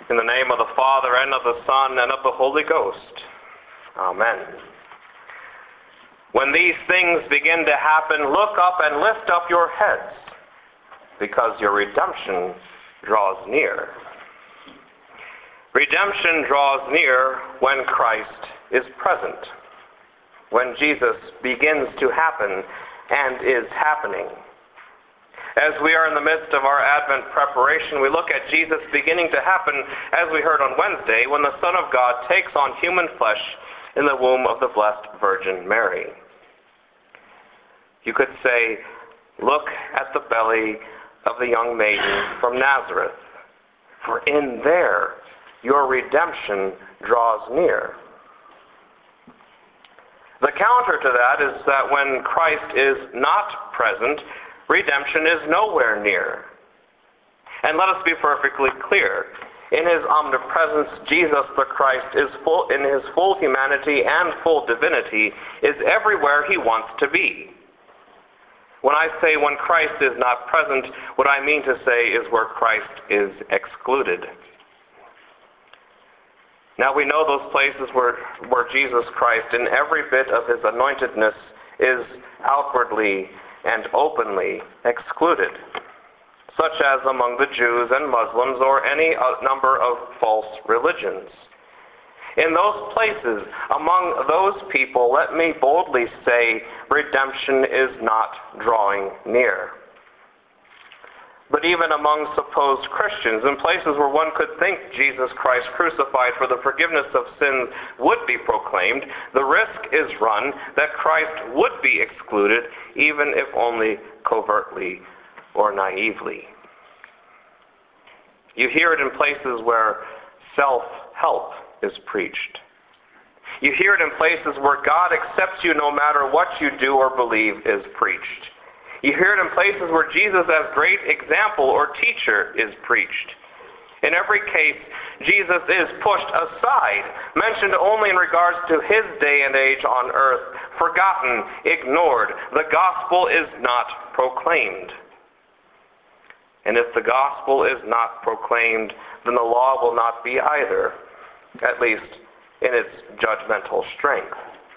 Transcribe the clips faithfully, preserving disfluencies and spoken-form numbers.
In the name of the Father, and of the Son, and of the Holy Ghost. Amen. When these things begin to happen, look up and lift up your heads, because your redemption draws near. Redemption draws near when Christ is present, when Jesus begins to happen and is happening. As we are in the midst of our Advent preparation, we look at Jesus beginning to happen, as we heard on Wednesday, when the Son of God takes on human flesh in the womb of the Blessed Virgin Mary. You could say, look at the belly of the young maiden from Nazareth, for in there your redemption draws near. The counter to that is that when Christ is not present, redemption is nowhere near. And let us be perfectly clear. In his omnipresence, Jesus the Christ is full, in his full humanity and full divinity, is everywhere he wants to be. When I say when Christ is not present, what I mean to say is where Christ is excluded. Now we know those places where, where Jesus Christ, in every bit of his anointedness, is outwardly and openly excluded, such as among the Jews and Muslims or any number of false religions. In those places, among those people, let me boldly say, redemption is not drawing near. But even among supposed Christians, in places where one could think Jesus Christ crucified for the forgiveness of sins would be proclaimed, the risk is run that Christ would be excluded, even if only covertly or naively. You hear it in places where self-help is preached. You hear it in places where God accepts you no matter what you do or believe is preached. You hear it in places where Jesus as great example or teacher is preached. In every case, Jesus is pushed aside, mentioned only in regards to his day and age on earth, forgotten, ignored. The gospel is not proclaimed. And if the gospel is not proclaimed, then the law will not be either, at least in its judgmental strength.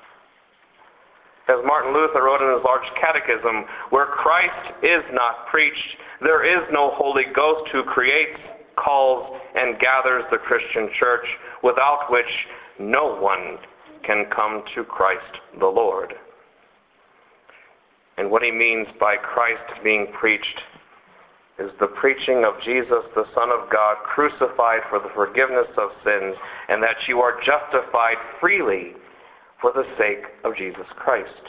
As Martin Luther wrote in his large catechism, where Christ is not preached, there is no Holy Ghost who creates, calls, and gathers the Christian church, without which no one can come to Christ the Lord. And what he means by Christ being preached is the preaching of Jesus, the Son of God, crucified for the forgiveness of sins, and that you are justified freely for the sake of Jesus Christ.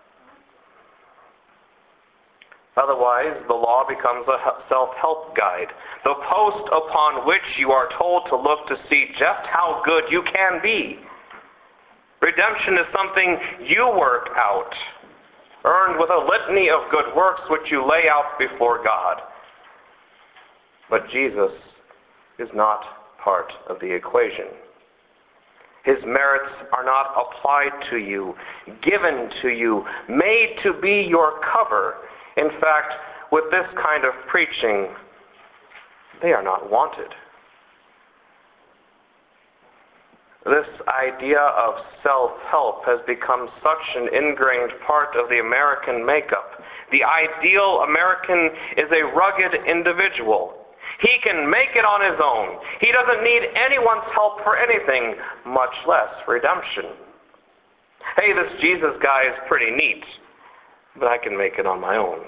Otherwise, the law becomes a self-help guide, the post upon which you are told to look to see just how good you can be. Redemption is something you work out, earned with a litany of good works which you lay out before God. But Jesus is not part of the equation. His merits are not applied to you, given to you, made to be your cover. In fact, with this kind of preaching, they are not wanted. This idea of self-help has become such an ingrained part of the American makeup. The ideal American is a rugged individual. He can make it on his own. He doesn't need anyone's help for anything, much less redemption. Hey, this Jesus guy is pretty neat, but I can make it on my own.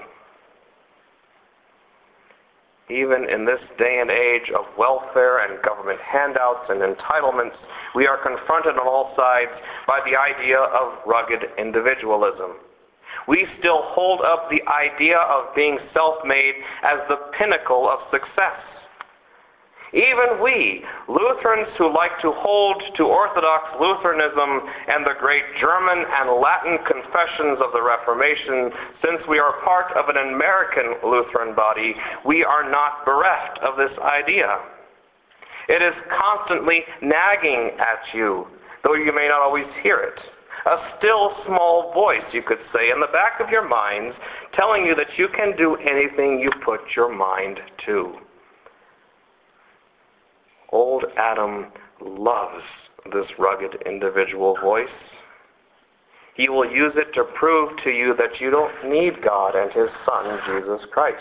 Even in this day and age of welfare and government handouts and entitlements, we are confronted on all sides by the idea of rugged individualism. We still hold up the idea of being self-made as the pinnacle of success. Even we, Lutherans who like to hold to Orthodox Lutheranism and the great German and Latin confessions of the Reformation, since we are part of an American Lutheran body, we are not bereft of this idea. It is constantly nagging at you, though you may not always hear it. A still small voice, you could say, in the back of your minds, telling you that you can do anything you put your mind to. Old Adam loves this rugged individual voice. He will use it to prove to you that you don't need God and His Son, Jesus Christ.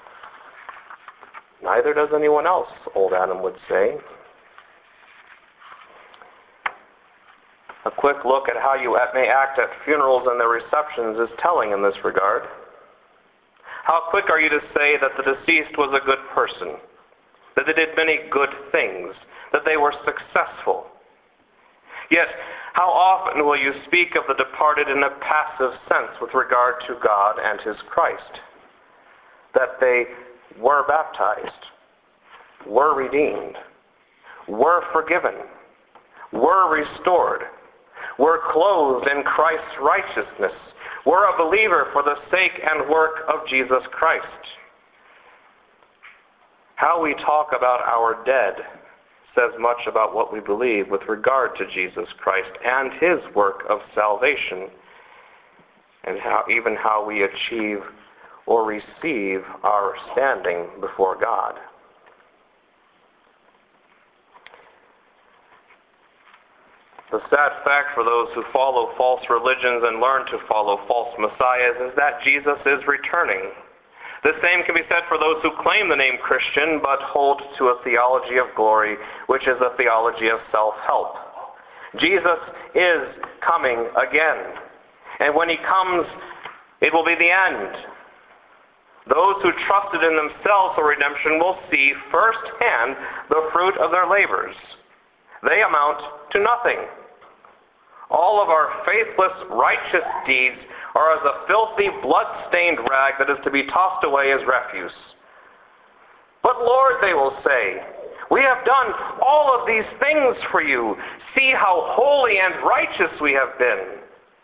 Neither does anyone else, old Adam would say. A quick look at how you may act at funerals and their receptions is telling in this regard. How quick are you to say that the deceased was a good person, that they did many good things, that they were successful? Yet, how often will you speak of the departed in a passive sense with regard to God and His Christ? That they were baptized, were redeemed, were forgiven, were restored, were clothed in Christ's righteousness, were a believer for the sake and work of Jesus Christ. How we talk about our dead says much about what we believe with regard to Jesus Christ and His work of salvation, and how even how we achieve or receive our standing before God. The sad fact for those who follow false religions and learn to follow false messiahs is that Jesus is returning. The same can be said for those who claim the name Christian but hold to a theology of glory, which is a theology of self-help. Jesus is coming again. And when He comes, it will be the end. Those who trusted in themselves for redemption will see firsthand the fruit of their labors. They amount to nothing. All of our faithless, righteous deeds are as a filthy, blood-stained rag that is to be tossed away as refuse. But Lord, they will say, we have done all of these things for you. See how holy and righteous we have been.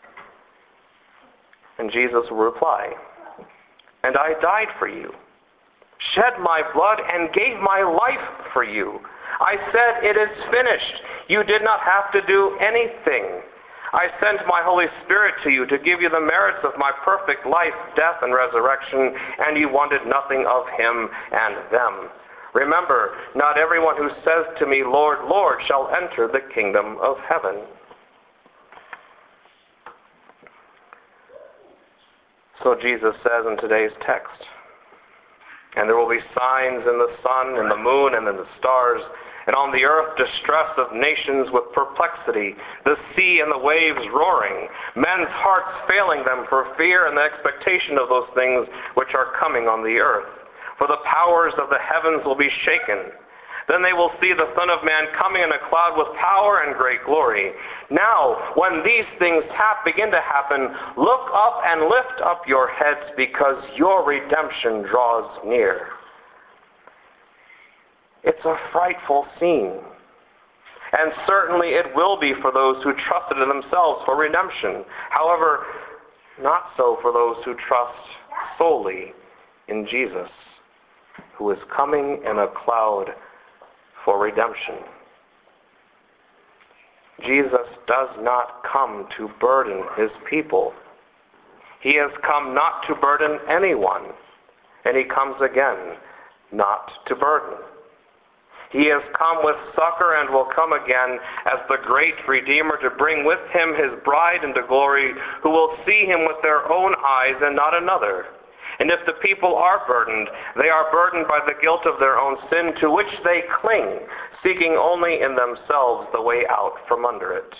And Jesus will reply, and I died for you, shed my blood, and gave my life for you. I said, it is finished. You did not have to do anything. I sent my Holy Spirit to you to give you the merits of my perfect life, death, and resurrection, and you wanted nothing of Him and them. Remember, not everyone who says to me, Lord, Lord, shall enter the kingdom of heaven. So Jesus says in today's text, and there will be signs in the sun, in the moon, and in the stars, and on the earth distress of nations with perplexity, the sea and the waves roaring, men's hearts failing them for fear and the expectation of those things which are coming on the earth. For the powers of the heavens will be shaken. Then they will see the Son of Man coming in a cloud with power and great glory. Now, when these things hap, begin to happen, look up and lift up your heads, because your redemption draws near. It's a frightful scene. And certainly it will be for those who trusted in themselves for redemption. However, not so for those who trust solely in Jesus, who is coming in a cloud for redemption. Jesus does not come to burden His people. He has come not to burden anyone, and He comes again not to burden. He has come with succor and will come again as the great Redeemer to bring with Him His bride into glory, who will see Him with their own eyes and not another. And if the people are burdened, they are burdened by the guilt of their own sin, to which they cling, seeking only in themselves the way out from under it.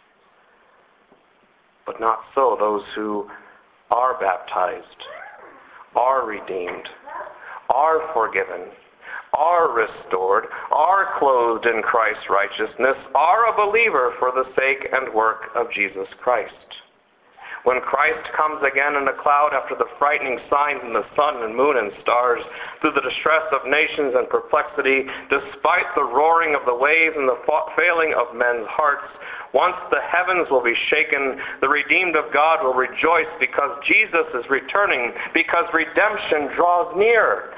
But not so those who are baptized, are redeemed, are forgiven, are restored, are clothed in Christ's righteousness, are a believer for the sake and work of Jesus Christ. When Christ comes again in a cloud after the frightening signs in the sun and moon and stars, through the distress of nations and perplexity, despite the roaring of the waves and the failing of men's hearts, once the heavens will be shaken, the redeemed of God will rejoice because Jesus is returning, because redemption draws near.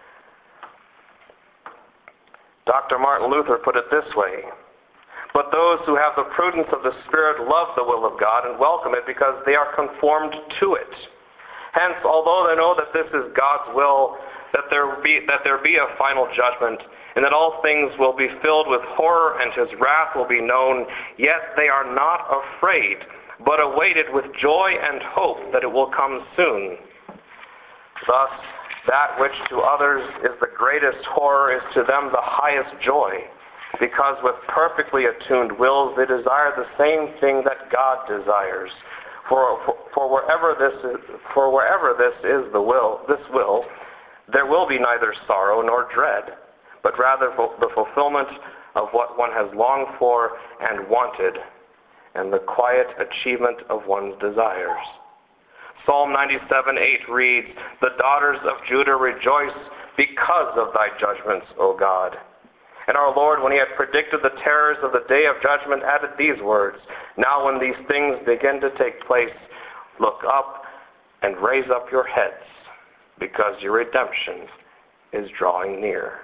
Doctor Martin Luther put it this way, but those who have the prudence of the Spirit love the will of God and welcome it because they are conformed to it. Hence, although they know that this is God's will, that there be, that there be a final judgment, and that all things will be filled with horror, and his wrath will be known. Yet they are not afraid, but await it with joy and hope that it will come soon. Thus, that which to others is the greatest horror is to them the highest joy, because with perfectly attuned wills they desire the same thing that God desires. For, for, for wherever this is, for wherever this is the will, this will, there will be neither sorrow nor dread, but rather the fulfillment of what one has longed for and wanted, and the quiet achievement of one's desires. Psalm ninety-seven eight reads, "The daughters of Judah rejoice because of thy judgments, O God." And our Lord, when he had predicted the terrors of the day of judgment, added these words, "Now when these things begin to take place, look up and raise up your heads, because your redemption is drawing near."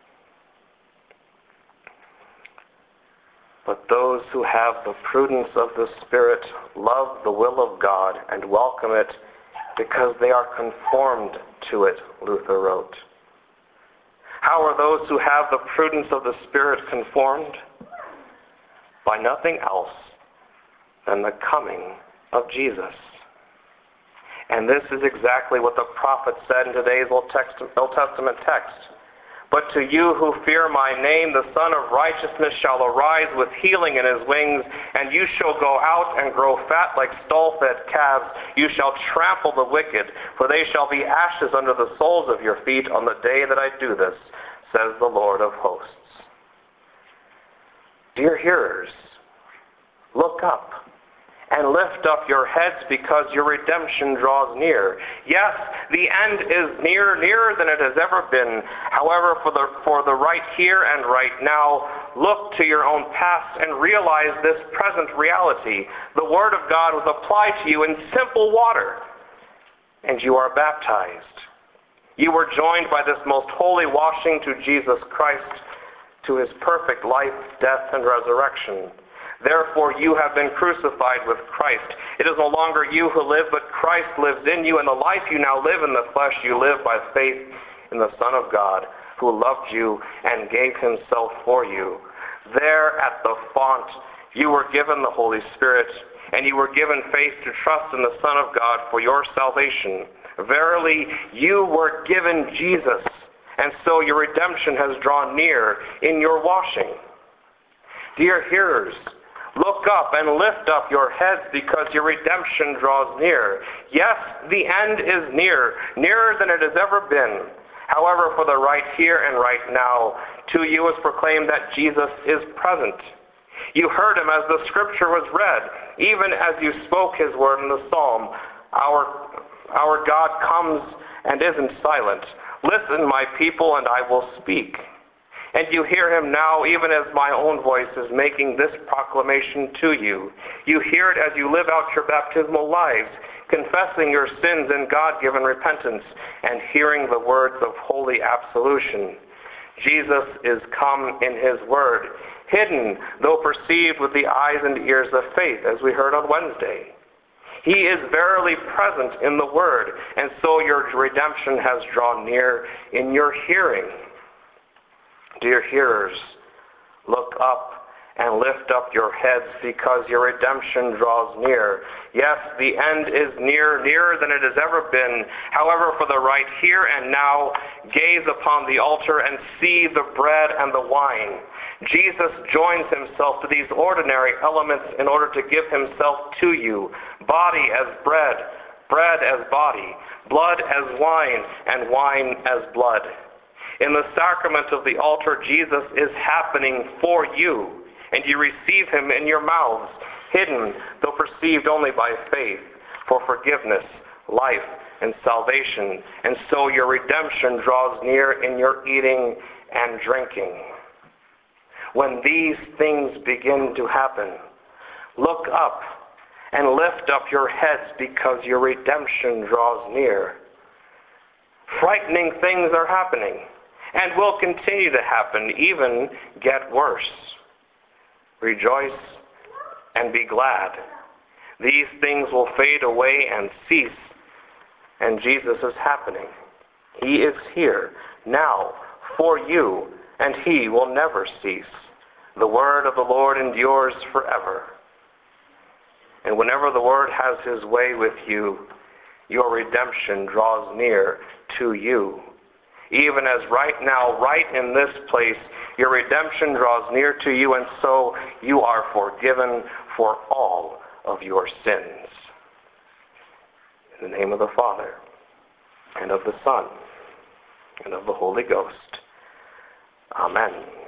But those who have the prudence of the Spirit love the will of God and welcome it because they are conformed to it, Luther wrote. How are those who have the prudence of the Spirit conformed? By nothing else than the coming of Jesus. And this is exactly what the prophet said in today's Old Testament text. "But to you who fear my name, the Son of Righteousness shall arise with healing in his wings, and you shall go out and grow fat like stall-fed calves. You shall trample the wicked, for they shall be ashes under the soles of your feet on the day that I do this, says the Lord of hosts." Dear hearers, look up and lift up your heads, because your redemption draws near. Yes, the end is near, nearer than it has ever been. However, for the, for the right here and right now, look to your own past and realize this present reality. The Word of God was applied to you in simple water, and you are baptized. You were joined by this most holy washing to Jesus Christ, to his perfect life, death, and resurrection. Therefore, you have been crucified with Christ. It is no longer you who live, but Christ lives in you, and the life you now live in the flesh, you live by faith in the Son of God, who loved you and gave himself for you. There at the font, you were given the Holy Spirit, and you were given faith to trust in the Son of God for your salvation. Verily, you were given Jesus, and so your redemption has drawn near in your washing. Dear hearers, look up and lift up your heads, because your redemption draws near. Yes, the end is near, nearer than it has ever been. However, for the right here and right now, to you is proclaimed that Jesus is present. You heard him as the scripture was read, even as you spoke his word in the psalm. Our, our God comes and isn't silent. Listen, my people, and I will speak. And you hear him now, even as my own voice is making this proclamation to you. You hear it as you live out your baptismal lives, confessing your sins in God-given repentance, and hearing the words of holy absolution. Jesus is come in his word, hidden, though perceived with the eyes and ears of faith, as we heard on Wednesday. He is verily present in the word, and so your redemption has drawn near in your hearing. Dear hearers, look up and lift up your heads, because your redemption draws near. Yes, the end is near, nearer than it has ever been. However, for the right here and now, gaze upon the altar and see the bread and the wine. Jesus joins himself to these ordinary elements in order to give himself to you, body as bread, bread as body, blood as wine, and wine as blood. In the sacrament of the altar, Jesus is happening for you, and you receive him in your mouths, hidden, though perceived only by faith, for forgiveness, life, and salvation. And so your redemption draws near in your eating and drinking. When these things begin to happen, look up and lift up your heads, because your redemption draws near. Frightening things are happening, and will continue to happen, even get worse. Rejoice and be glad. These things will fade away and cease, and Jesus is happening. He is here now for you and he will never cease. The word of the Lord endures forever. And whenever the Word has his way with you, your redemption draws near to you. Even as right now, right in this place, your redemption draws near to you, and so you are forgiven for all of your sins. In the name of the Father, and of the Son, and of the Holy Ghost. Amen.